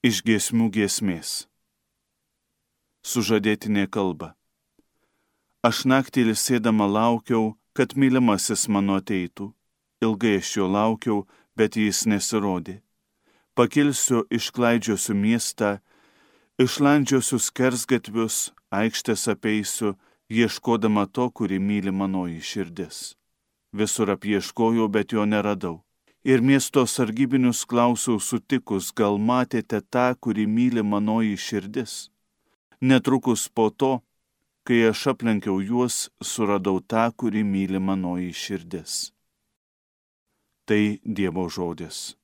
Iš giesmių giesmės. Sužadėtinė kalba. Aš naktį ilsėdama laukiau, kad mylimasis mano ateitų. Ilgai aš jo laukiau, bet jis nesirodė. Pakilsiu, išklaidžiosiu miestą, išlandžiosiu skersgatvius, aikštės apeisiu, ieškodama to, kurį myli manoji širdis. Visur apieškojau, bet jo neradau. Ir miesto sargybinius klausiau sutikus, gal matėte tą, kurį myli manoji širdis. Netrukus po to, kai aš aplenkiau juos, suradau tą, kurį myli manoji širdis. Tai Dievo žodis.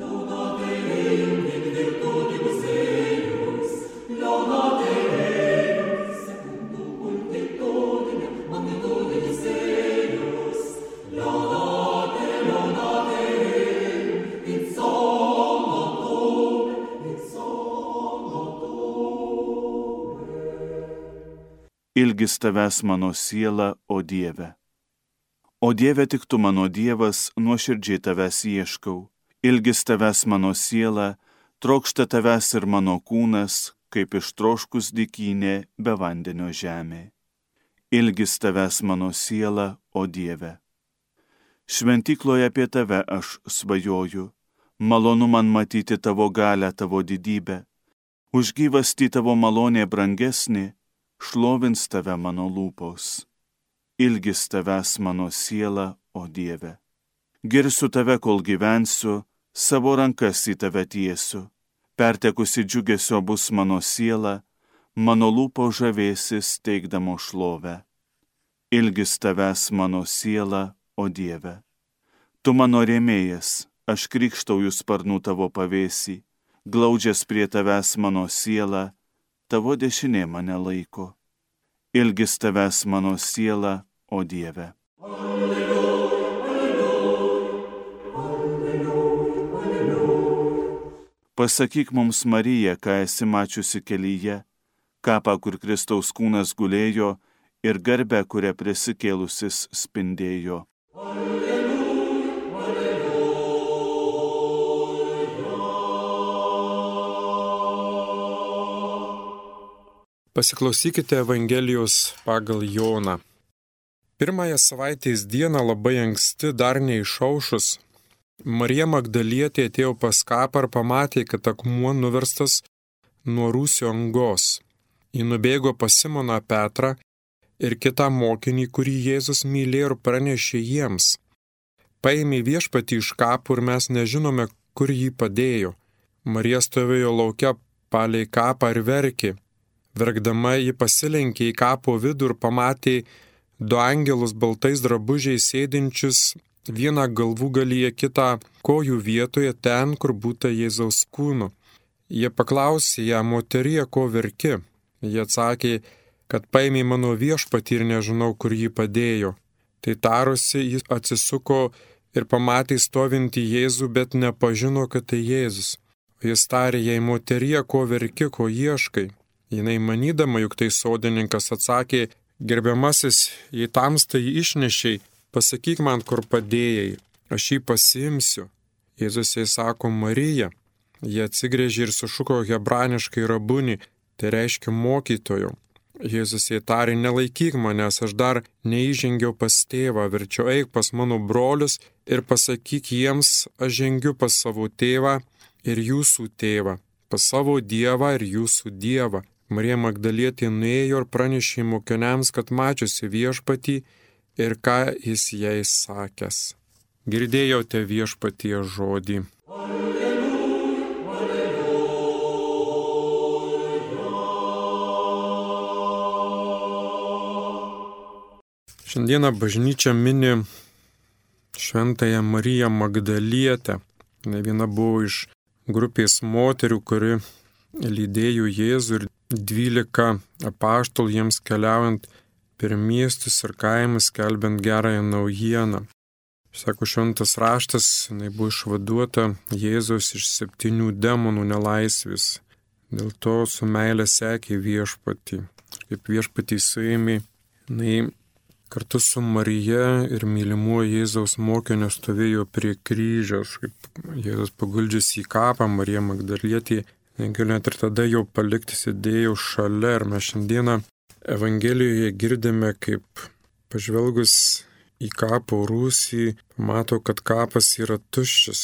Ilgis tavęs mano siela, o Dieve. O Dieve, tik tu mano Dievas, nuoširdžiai tavęs ieškau. Ilgis tavęs mano siela, trokšta tavęs ir mano kūnas, kaip ištroškus dykynė be vandenio žemė. Ilgis tavęs mano siela, o Dieve. Šventykloje apie tave aš svajoju, malonu man matyti tavo galią, tavo didybę. Už gyvastį tavo malonė brangesnė, šlovins tave mano lūpos. Ilgis tavęs mano siela, o Dieve. Girsiu tave, kol gyvensiu, savo rankas į tave tiesiu. Pertekusi džiugesio bus mano siela, mano lūpo žavėsis teikdamo šlovę. Ilgis tavęs mano siela, o Dieve. Tu mano rėmėjas, aš krikštauju sparnų tavo pavėsį, glaudžias prie tavęs mano siela, tavo dešinė mane laiko. Ilgis tavęs mano siela, o Dieve. Alleluja, alleluja, alleluja, alleluja. Pasakyk mums, Marija, ką esi mačiusi kelyje, kapą, kur Kristaus kūnas gulėjo, ir garbę, kurią prisikėlusis spindėjo. Alleluja, alleluja. Pasiklausykite Evangelijos pagal Joną. Pirmąją savaitės dieną labai anksti, dar neišaušus, Marija Magdalietė atėjo pas kapą ir pamatė, kad akmuo nuverstas nuo rūsio angos. Ji nubėgo pas Simoną Petrą ir kitą mokinį, kurį Jėzus mylėjo, ir pranešė jiems. Paėmė viešpatį iš kapų ir mes nežinome, kur jį padėjo. Marija stovėjo lauke palei kapą ir verkė. Verkdama ji pasilenkė į kapo vidų ir pamatė du angelus baltais drabužiais sėdinčius, vieną galvūgalyje, kitą kojų vietoje, ten, kur būta Jėzaus kūno. Jie paklausė ją: moterie, ko verki? Jie atsakė, kad paėmė mano viešpatį ir nežinau, kur jį padėjo. Tai tarusi, jis atsisuko ir pamatė stovintį Jėzų, bet nepažino, kad tai Jėzus. Jis tarė jai: moterie, ko verki, ko ieškai? Jinai manydama, juk tai sodininkas, atsakė: gerbiamasis, jei tamstai išnešiai, pasakyk man, kur padėjai, aš jį pasiimsiu. Jėzus jai sako: Marija. Jie atsigręžė ir sušuko hebraniškai rabuni, tai reiškia mokytojo. Jėzus jai tarė: nelaikyk manęs, aš dar neįžengiau pas tėvą, verčiau eik pas mano brolius ir pasakyk jiems, aš žengiu pas savo tėvą ir jūsų tėvą, pas savo Dievą ir jūsų Dievą. Marija Magdalietė nuėjo ir pranešė mokiniams, kad mačiusi viešpatį ir ką jis jai sakęs. Girdėjote viešpatie žodį. Alleluja, alleluja. Šiandieną bažnyčia mini šventąją Mariją Magdalietę. Ne viena buvo iš grupės moterių, kuri lydėjo Jėzų, ir 12 apaštalų jiems keliaujant per miestus ir kaimus, skelbiant gerąją naujieną. Sako šventas raštas, jinai buvo išvaduota Jėzaus iš 7 demonų nelaisvės. Dėl to su meile sekė viešpatį. Kaip viešpatį suėmė, jinai kartu su Marija ir mylimuoju Jėzaus mokiniu stovėjo prie kryžiaus. Kaip Jėzus paguldžius į kapą, Marija Magdalietė negaliu net ir tada jau palikti, sėdėjau šalia ir mes šiandieną Evangelijoje girdime, kaip pažvelgus į kapo rūsį, pamato, kad kapas yra tuščias.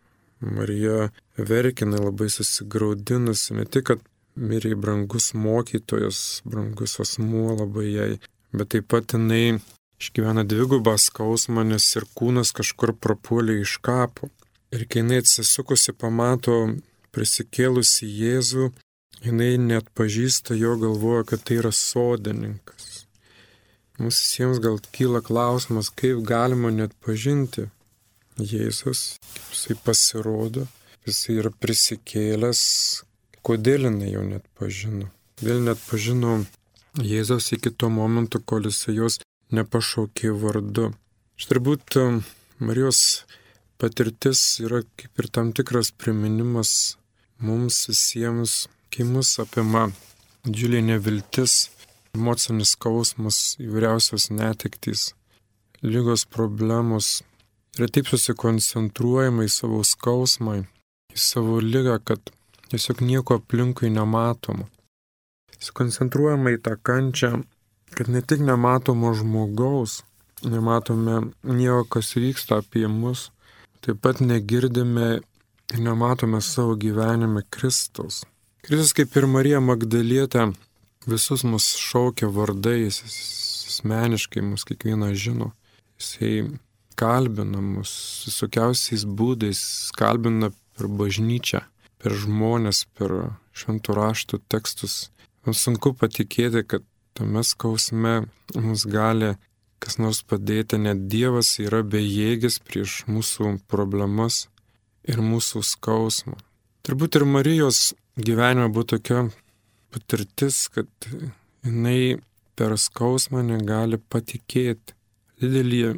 Marija verkina labai susigraudinusi, ne tik, kad mirė brangus mokytojas, brangus asmuo labai jai, bet taip pat jinai išgyvena dvigubą skausmą, nes ir kūnas kažkur prapuolė iš kapo. Ir kai jinai atsisukusi pamato prisikėlusi Jėzų, jinai net pažįsta jo, galvoja, kad tai yra sodininkas. Mums visiems gal kyla klausimas, kaip galima net pažinti Jėzus, kaip jisai pasirodo, jisai yra prisikėlęs, kodėl jinai jau net pažino. Kodėl net pažino Jėzus iki to momento, kol jisai jos nepašaukė vardu. Iš turbūt Marijos patirtis yra kaip ir tam tikras priminimas mums visiems, kai mus apima didžiulė neviltis, emocinis skausmas, įvairiausios netektys, ligos problemos. Ir taip susikoncentruojama į savo skausmą, į savo ligą, kad tiesiog nieko aplinkui nematoma. Susikoncentruojama į tą kančią, kad ne tik nematoma žmogaus, nematome nieko, kas vyksta apie mus, taip pat negirdime ir nematome savo gyvenime Kristaus. Kristus, kaip ir Marija Magdalietė, visus mus šaukia vardais, asmeniškai mus kiekvieną žino. Jisai kalbina mus visokiausiais būdais, kalbina per bažnyčią, per žmonės, per šventų raštų tekstus. Mums sunku patikėti, kad tame skausme mums gali kas nors padėti, net Dievas yra bejėgis prieš mūsų problemas ir mūsų skausmą. Turbūt ir Marijos gyvenime buvo tokia patirtis, kad jinai per skausmą negali patikėti. Didelius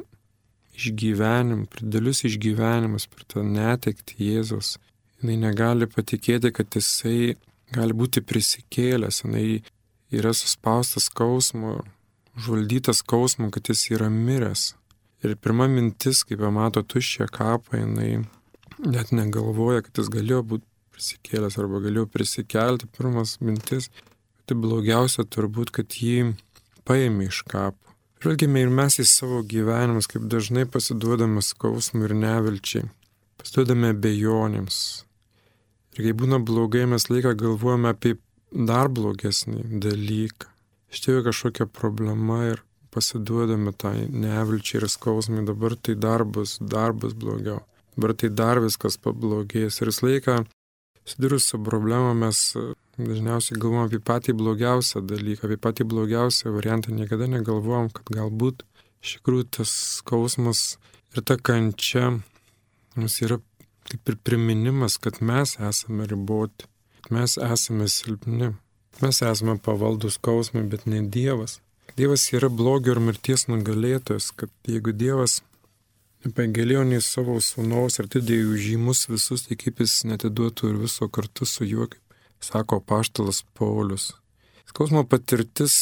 išgyvenimus per tą netektį Jėzus. Jinai negali patikėti, kad jisai gali būti prisikėlęs. Jinai yra suspaustas skausmo, užvaldytas skausmo, kad jis yra miręs. Ir pirma mintis, kai pamato tuščią kapą, jinai net negalvoja, kad jis galėjo būti prisikėlęs arba galėjo prisikelti. Pirmas mintis, tai blogiausia turbūt, kad jį paėmė iš kapo. Žvelgime ir mes į savo gyvenimus, kaip dažnai pasiduodame skausmui ir nevilčiai, pasiduodame abejonėms. Ir kai būna blogai, mes laiką galvojame apie dar blogesnį dalyką. Išėjo kažkokia problema ir pasiduodame tai nevilčiai ir skausmui, dabar tai dar bus blogiau. Dabar tai dar viskas pablogės. Ir vis laiką susidūrus su problema mes dažniausiai galvojam apie patį blogiausią dalyką, apie patį blogiausią variantą. Niekada negalvojam, kad galbūt iš tikrųjų tas skausmas ir ta kančia mums yra kaip ir priminimas, kad mes esame riboti, kad mes esame silpni. Mes esame pavaldus skausmui, bet ne Dievas. Dievas yra blogio ir mirties nugalėtojas, kad jeigu Dievas nepagailėjo nei savo sūnaus ir atidėjo už jį mus visus, tai kaip jis netiduotų ir viso kartu su juo, kaip sako apaštalas Paulius. Skausmo patirtis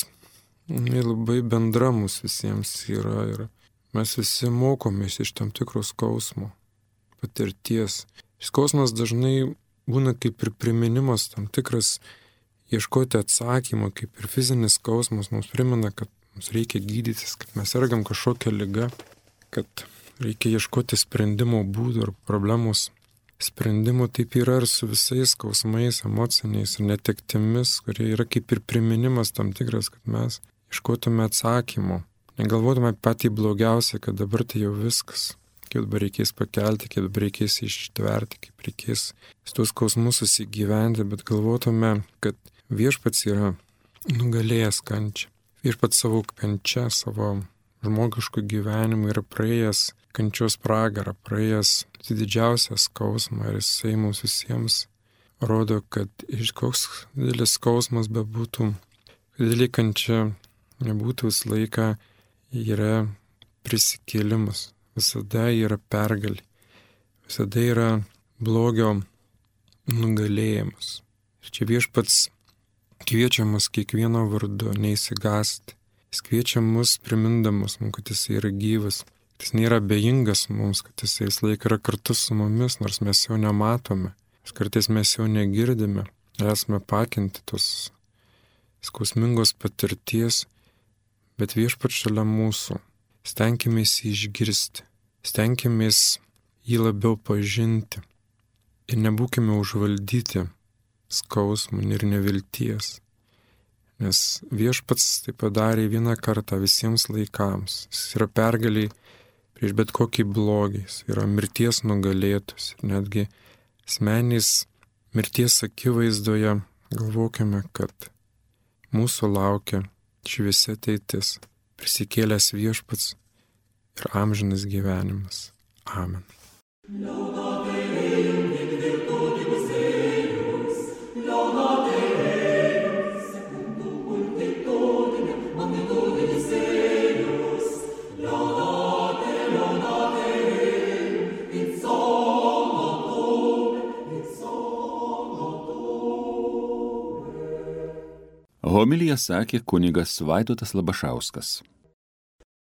labai bendra mūsų visiems yra ir mes visi mokomės iš tam tikro skausmo patirties. Skausmas dažnai būna kaip ir priminimas, tam tikras ieškoti atsakymą, kaip ir fizinis skausmas mums primena, kad mums reikia gydytis, kad mes sergam kažkokią ligą, kad reikia ieškoti sprendimo būdų ir problemos sprendimų. Taip yra ir su visais skausmais, emociniais ir netektimis, kurie yra kaip ir priminimas tam tikras, kad mes ieškotume atsakymo. Negalvotume patį blogiausią, kad dabar tai jau viskas. Kaip dabar reikės pakelti, kaip dabar reikės ištverti, kaip reikės su tuos skausmus susigyventi, bet galvotume, kad viešpats yra nugalėjęs kančią. Viešpats savo kančią, savo žmogiškų gyvenimų yra praėjęs kančios pragarą, praėjęs didžiausią skausmą ir jisai mums visiems rodo, kad iš koks didelis skausmas bebūtų, didelį kančią nebūtų, visą laiką yra prisikėlimas, visada yra pergalė, visada yra blogio nugalėjimas. Ir čia viešpats kviečia mus kiekvieno vardu, neįsigąsti. Jis kviečia mus primindamas mums, kad jis yra gyvas. Jis nėra abejingas mums, kad jis visą laiką yra kartu su mumis, nors mes jo nematome. Kartais mes jo negirdime. esame pakinti tos skausmingos patirties, bet Viešpats šalia mūsų. Stenkimės jį išgirsti, stenkimės jį labiau pažinti ir nebūkime užvaldyti skausmų ir nevilties, nes Viešpats tai padarė vieną kartą visiems laikams. Jis yra pergaliai prieš bet kokį blogį, jis yra mirties nugalėtas ir netgi asmenys mirties akivaizdoje galvokime, kad mūsų laukia šviesi ateitis, prisikėlęs Viešpats ir amžinas gyvenimas. Amen. Homiliją sakė kunigas Vaidotas Labašauskas.